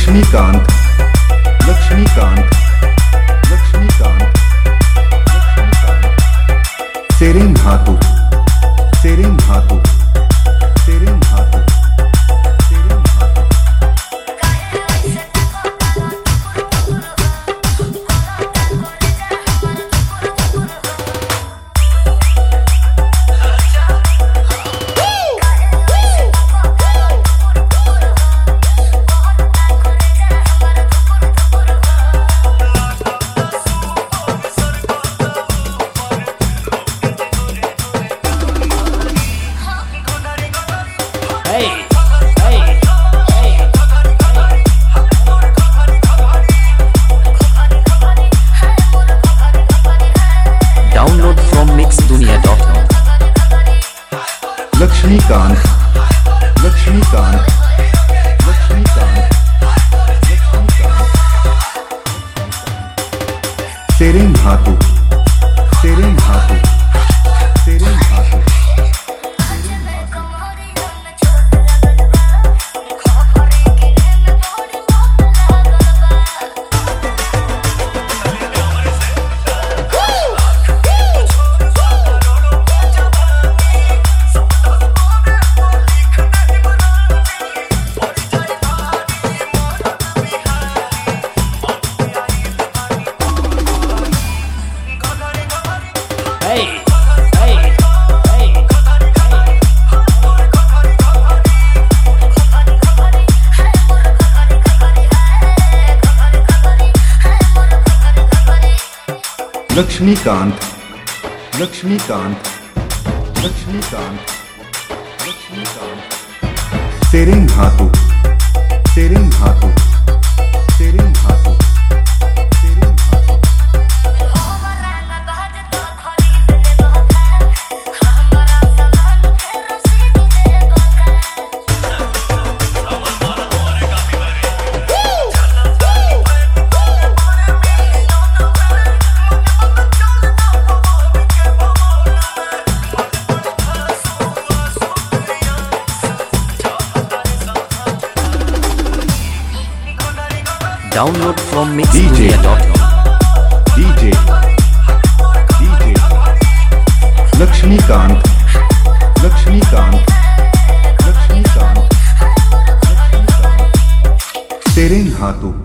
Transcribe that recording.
लक्ष्मीकांत लक्ष्मीकांत लक्ष्मीकांत सेरेन धातु सेरेन धातु सेरेन धातु सेरेन धातु Download from mixdunia.com. Laxmikant Laxmikant Laxmikant सेरेन धातु सेरेन धातु सेरेन धातु लक्ष्मीकांत लक्ष्मीकांत लक्ष्मीकांत लक्ष्मीकांत सेरेन धातु सेरेन धातु सेरेन धातु सेरेन धातु Download from mixdunia.com. DJ Laxmikant Laxmikant Laxmikant सेरेन धातु